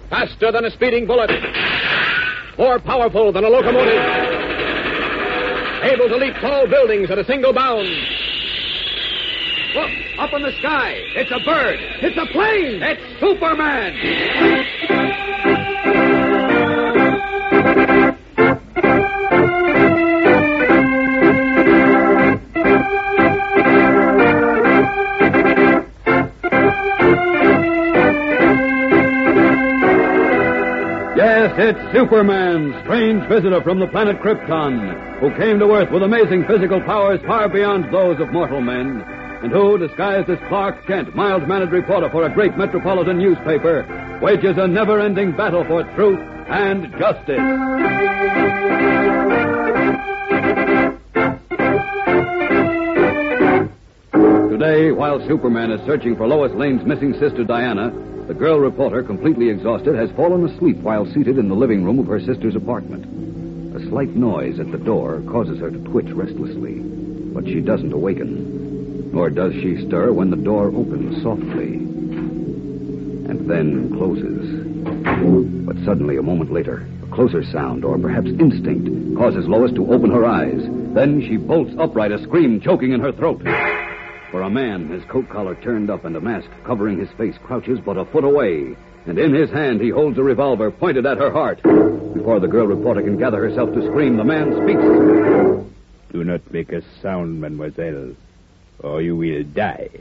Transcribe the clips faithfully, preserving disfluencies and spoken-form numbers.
Faster than a speeding bullet. More powerful than a locomotive. Able to leap tall buildings at a single bound. Look, up in the sky. It's a bird. It's a plane. It's Superman. Yes, it's Superman, strange visitor from the planet Krypton, who came to Earth with amazing physical powers far beyond those of mortal men, and who, disguised as Clark Kent, mild-mannered reporter for a great metropolitan newspaper, wages a never-ending battle for truth and justice. Today, while Superman is searching for Lois Lane's missing sister Diana, the girl reporter, completely exhausted, has fallen asleep while seated in the living room of her sister's apartment. A slight noise at the door causes her to twitch restlessly, but she doesn't awaken. Nor does she stir when the door opens softly and then closes. But suddenly, a moment later, a closer sound, or perhaps instinct, causes Lois to open her eyes. Then she bolts upright, a scream choking in her throat. For a man, his coat collar turned up and a mask covering his face, crouches but a foot away. And in his hand he holds a revolver pointed at her heart. Before the girl reporter can gather herself to scream, the man speaks. Do not make a sound, mademoiselle, or you will die.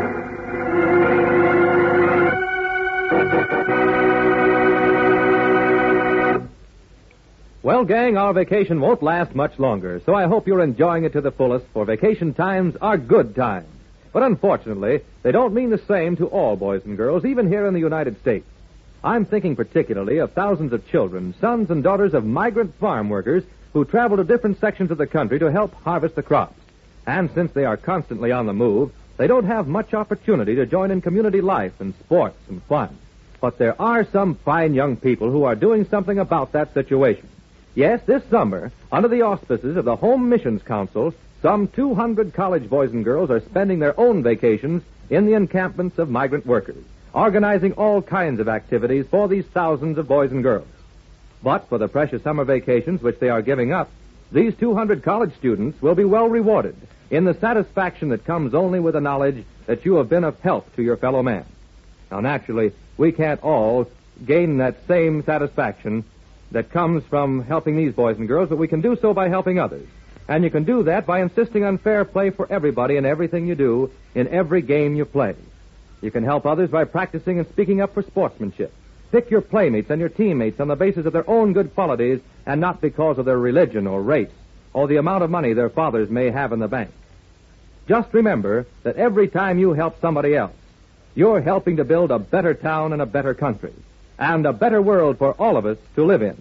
Well, gang, our vacation won't last much longer, so I hope you're enjoying it to the fullest, for vacation times are good times. But unfortunately, they don't mean the same to all boys and girls, even here in the United States. I'm thinking particularly of thousands of children, sons and daughters of migrant farm workers who travel to different sections of the country to help harvest the crops. And since they are constantly on the move, they don't have much opportunity to join in community life and sports and fun. But there are some fine young people who are doing something about that situation. Yes, this summer, under the auspices of the Home Missions Council, some two hundred college boys and girls are spending their own vacations in the encampments of migrant workers, organizing all kinds of activities for these thousands of boys and girls. But for the precious summer vacations which they are giving up, these two hundred college students will be well rewarded in the satisfaction that comes only with the knowledge that you have been of help to your fellow man. Now, naturally, we can't all gain that same satisfaction that comes from helping these boys and girls, but we can do so by helping others. And you can do that by insisting on fair play for everybody in everything you do, in every game you play. You can help others by practicing and speaking up for sportsmanship. Pick your playmates and your teammates on the basis of their own good qualities and not because of their religion or race or the amount of money their fathers may have in the bank. Just remember that every time you help somebody else, you're helping to build a better town and a better country and a better world for all of us to live in.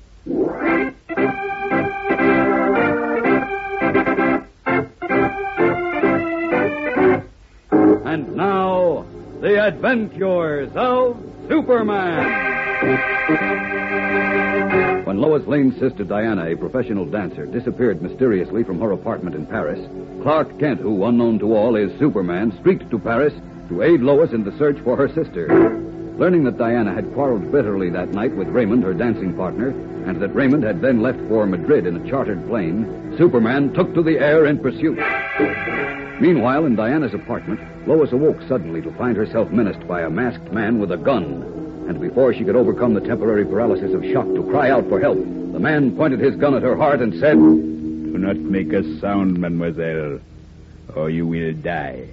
And now, the adventures of Superman. When Lois Lane's sister Diana, a professional dancer, disappeared mysteriously from her apartment in Paris, Clark Kent, who, unknown to all, is Superman, streaked to Paris to aid Lois in the search for her sister. Learning that Diana had quarreled bitterly that night with Raymond, her dancing partner, and that Raymond had then left for Madrid in a chartered plane, Superman took to the air in pursuit. Meanwhile, in Diana's apartment, Lois awoke suddenly to find herself menaced by a masked man with a gun. And before she could overcome the temporary paralysis of shock to cry out for help, the man pointed his gun at her heart and said, Do not make a sound, mademoiselle, or you will die.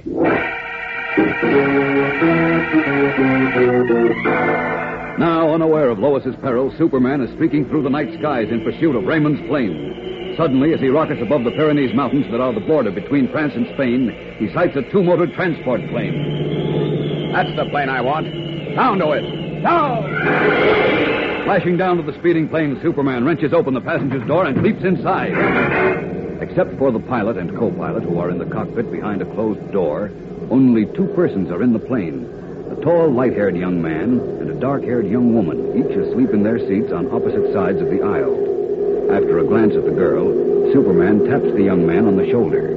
Now, unaware of Lois's peril, Superman is streaking through the night skies in pursuit of Raymond's plane. Suddenly, as he rockets above the Pyrenees Mountains that are the border between France and Spain, he sights a two-motored transport plane. That's the plane I want. Down to it. Down! Flashing down to the speeding plane, Superman wrenches open the passenger's door and leaps inside. Except for the pilot and co-pilot, who are in the cockpit behind a closed door, only two persons are in the plane. A tall, light-haired young man and a dark-haired young woman, each asleep in their seats on opposite sides of the aisle. After a glance at the girl, Superman taps the young man on the shoulder.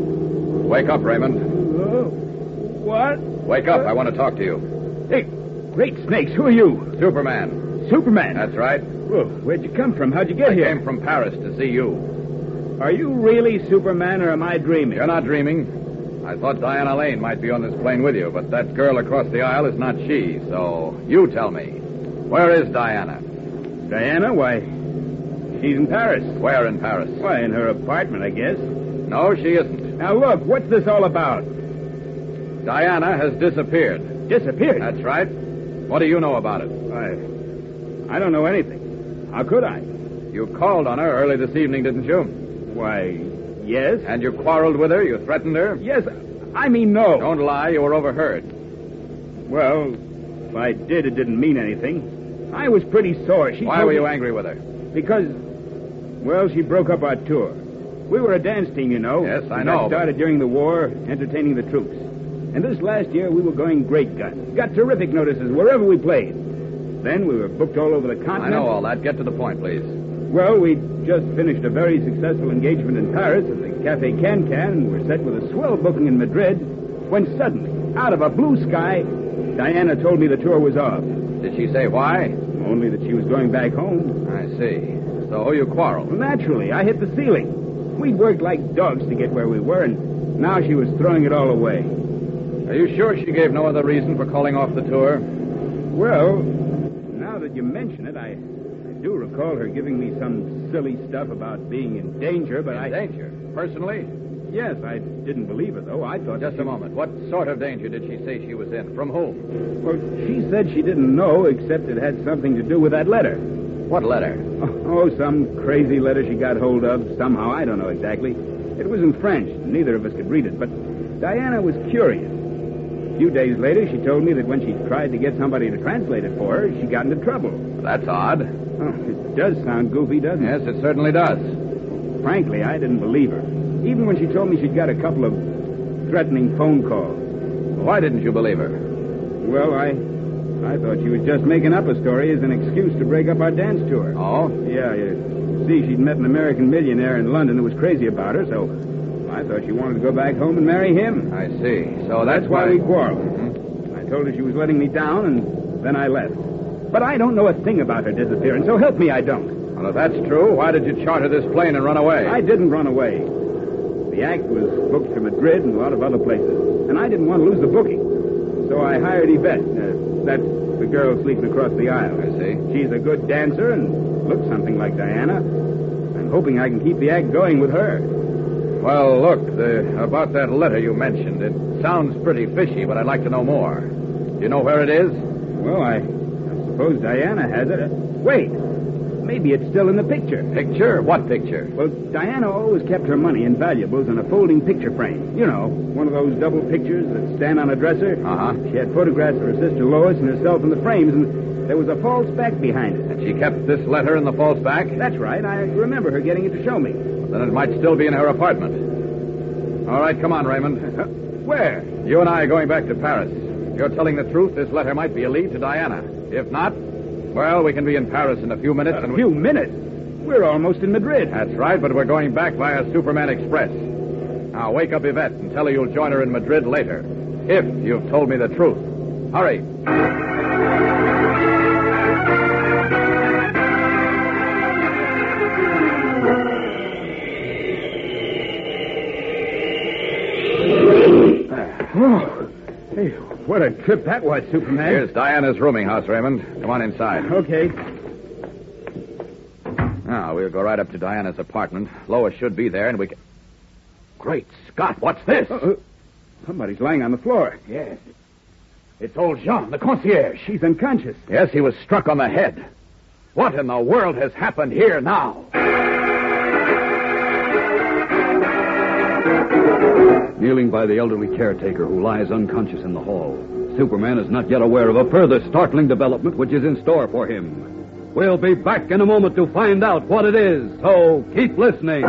Wake up, Raymond. Uh, what? Wake up. I want to talk to you. Hey, Great snakes, who are you? Superman. Superman? That's right. Whoa, where'd you come from? How'd you get I here? came from Paris to see you. Are you really Superman, or am I dreaming? You're not dreaming. I thought Diana Lane might be on this plane with you, but that girl across the aisle is not she, so you tell me. Where is Diana? Diana? Why, she's in Paris. Where in Paris? Why, in her apartment, I guess. No, she isn't. Now, look, what's this all about? Diana has disappeared. Disappeared? That's right. What do you know about it? I, I don't know anything. How could I? You called on her early this evening, didn't you? Why, yes. And you quarreled with her? You threatened her? Yes, I mean no. Don't lie, you were overheard. Well, if I did, it didn't mean anything. I was pretty sore. She Why told were you me- angry with her? Because, well, she broke up our tour. We were a dance team, you know. Yes, I We know, got started during the war, entertaining the troops. And this last year, we were going great guns. Got terrific notices wherever we played. Then we were booked all over the I continent. know all that. Get to the point, please. Well, we just finished a very successful engagement in Paris at the Cafe Can Can, and we're set with a swell booking in Madrid, when suddenly, out of a blue sky, Diana told me the tour was off. Did she say why? Only that she was going back home. I see. So you quarreled. Well, naturally, I hit the ceiling. We'd worked like dogs to get where we were, and now she was throwing it all away. Are you sure she gave no other reason for calling off the tour? Well, now that you mention it, I, I do recall her giving me some silly stuff about being in danger, but In I... danger? Personally? Yes, I didn't believe her, though. I thought... Just a moment. What sort of danger did she say she was in? From whom? Well, she said she didn't know, except it had something to do with that letter. What letter? Oh, some crazy letter she got hold of, somehow. I don't know exactly. It was in French. Neither of us could read it, but Diana was curious. A few days later, she told me that when she tried to get somebody to translate it for her, she got into trouble. That's odd. Oh, it does sound goofy, doesn't it? Yes, it certainly does. Frankly, I didn't believe her. Even when she told me she'd got a couple of threatening phone calls. Why didn't you believe her? Well, I I thought she was just making up a story as an excuse to break up our dance tour. Oh? Yeah, you see, she'd met an American millionaire in London who was crazy about her, so I thought she wanted to go back home and marry him. I see. So That's that's why why we quarreled. Mhm. I told her she was letting me down, and then I left. But I don't know a thing about her disappearance, so help me, I don't. Well, if that's true, why did you charter this plane and run away? I didn't run away. The act was booked to Madrid and a lot of other places, and I didn't want to lose the booking. So I hired Yvette. Uh, that's the girl sleeping across the aisle. I see. She's a good dancer and looks something like Diana. I'm hoping I can keep the act going with her. Well, look, the, about that letter you mentioned, it sounds pretty fishy, but I'd like to know more. Do you know where it is? Well, I, I suppose Diana has it. Uh, wait. Maybe it's still in the picture. Picture? What picture? Well, Diana always kept her money and valuables in a folding picture frame. You know, one of those double pictures that stand on a dresser. Uh-huh. She had photographs of her sister Lois and herself in the frames, and there was a false back behind it. And she kept this letter in the false back? That's right. I remember her getting it to show me. Then it might still be in her apartment. All right, come on, Raymond. Uh, where? You and I are going back to Paris. If you're telling the truth, this letter might be a lead to Diana. If not, well, we can be in Paris in a few minutes. A and few minutes? We're almost in Madrid. That's right, but we're going back via Superman Express. Now, wake up Yvette and tell her you'll join her in Madrid later. If you've told me the truth. Hurry. Oh, hey, what a trip that was, Superman. Here's Diana's rooming house, Raymond. Come on inside. Okay. Now, we'll go right up to Diana's apartment. Lois should be there, and we can... Great Scott, what's this? Uh, uh, somebody's lying on the floor. Yes. It's old Jean, the concierge. She's unconscious. Yes, he was struck on the head. What in the world has happened here now? Kneeling by the elderly caretaker who lies unconscious in the hall, Superman is not yet aware of a further startling development which is in store for him. We'll be back in a moment to find out what it is, so keep listening.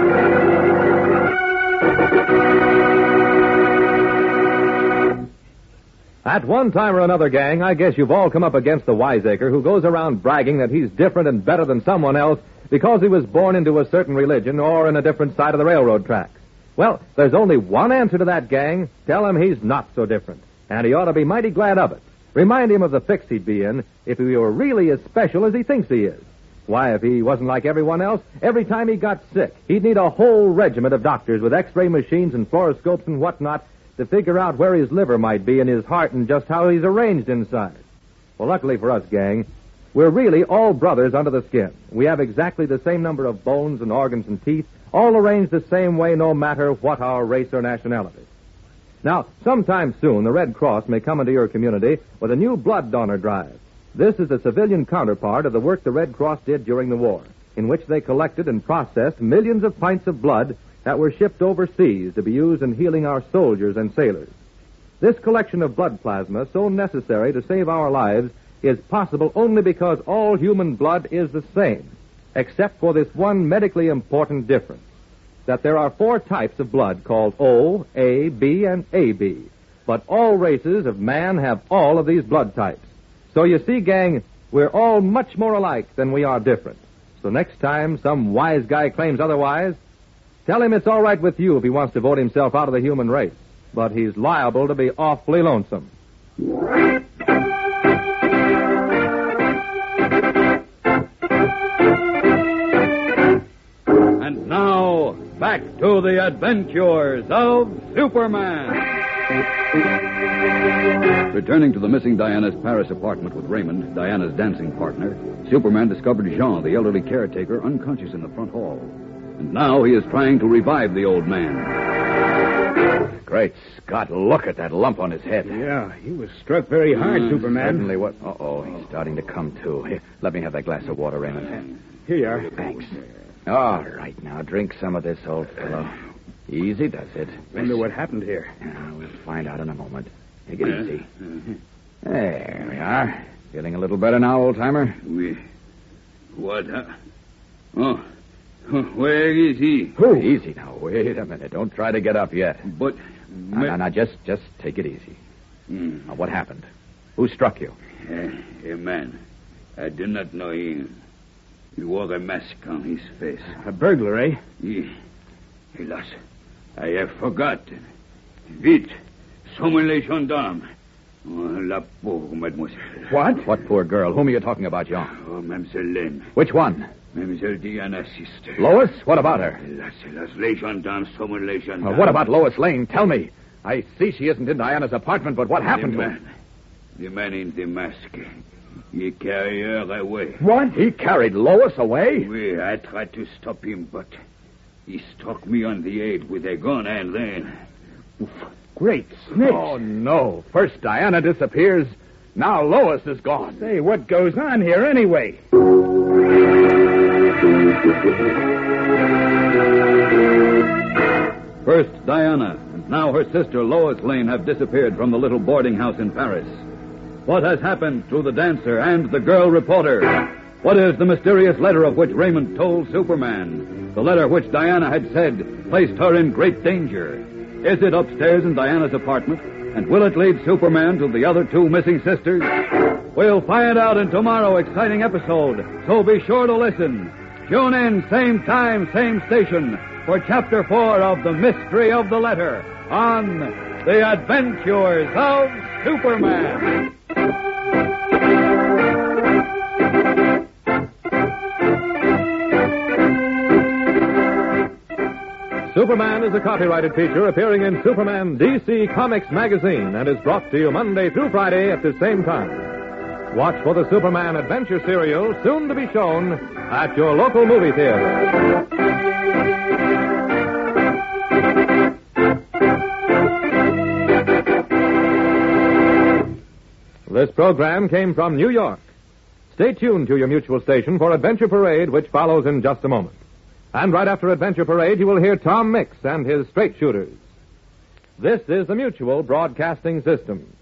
At one time or another, gang, I guess you've all come up against the wiseacre who goes around bragging that he's different and better than someone else because he was born into a certain religion or in a different side of the railroad tracks. Well, there's only one answer to that, gang. Tell him he's not so different. And he ought to be mighty glad of it. Remind him of the fix he'd be in if he were really as special as he thinks he is. Why, if he wasn't like everyone else, every time he got sick, he'd need a whole regiment of doctors with X-ray machines and fluoroscopes and whatnot to figure out where his liver might be and his heart and just how he's arranged inside. Well, luckily for us, gang, we're really all brothers under the skin. We have exactly the same number of bones and organs and teeth, all arranged the same way no matter what our race or nationality. Now, sometime soon, the Red Cross may come into your community with a new blood donor drive. This is the civilian counterpart of the work the Red Cross did during the war, in which they collected and processed millions of pints of blood that were shipped overseas to be used in healing our soldiers and sailors. This collection of blood plasma, so necessary to save our lives, is possible only because all human blood is the same, except for this one medically important difference, that there are four types of blood called O, A, B, and A B. But all races of man have all of these blood types. So you see, gang, we're all much more alike than we are different. So next time some wise guy claims otherwise, tell him it's all right with you if he wants to vote himself out of the human race. But he's liable to be awfully lonesome. And now, back to the adventures of Superman. Returning to the missing Diana's Paris apartment with Raymond, Diana's dancing partner, Superman discovered Jean, the elderly caretaker, unconscious in the front hall. And now he is trying to revive the old man. Great Scott, look at that lump on his head. Yeah, he was struck very hard, Mm, Superman. Certainly what... Uh-oh, he's starting to come to. Here, let me have that glass of water, Raymond. Here you are. Thanks. All right, now, drink some of this, old fellow. Easy does it. Wonder what happened here. Yeah, we'll find out in a moment. Take it easy. There we are. Feeling a little better now, old-timer? We... What, huh? Oh, where is he? Who? Easy now. Wait a minute. Don't try to get up yet. But... Now, now, now, just, just take it easy. Mm. Now, what happened? Who struck you? Uh, a man. I do not know him. He wore a mask on his face. A burglar, eh? He... Hélas, I have forgotten. Vite, summon les gendarmes. Oh, la pauvre mademoiselle. What? What poor girl? Whom are you talking about, Jean? Oh, Mademoiselle Lane. Which one? Mademoiselle Diana's sister. Lois? What about her? Hélas, hélas, les gendarmes, summon les gendarmes. Uh, what about Lois Lane? Tell me. I see she isn't in Diana's apartment, but what happened the to man, her? The man in the mask. He carried her away. What? He carried Lois away? Oui, I tried to stop him, but he struck me on the head with a gun and then... Oof. Great snakes. Oh, no. First Diana disappears. Now Lois is gone. Say, what goes on here anyway? First, Diana, and now her sister Lois Lane have disappeared from the little boarding house in Paris. What has happened to the dancer and the girl reporter? What is the mysterious letter of which Raymond told Superman? The letter which Diana had said placed her in great danger. Is it upstairs in Diana's apartment? And will it lead Superman to the other two missing sisters? We'll find out in tomorrow's exciting episode, so be sure to listen. Tune in, same time, same station, for Chapter four of The Mystery of the Letter on The Adventures of Superman. Superman is a copyrighted feature appearing in Superman D C Comics magazine and is brought to you Monday through Friday at the same time. Watch for the Superman Adventure serial, soon to be shown at your local movie theater. This program came from New York. Stay tuned to your mutual station for Adventure Parade, which follows in just a moment. And right after Adventure Parade, you will hear Tom Mix and his straight shooters. This is the Mutual Broadcasting System.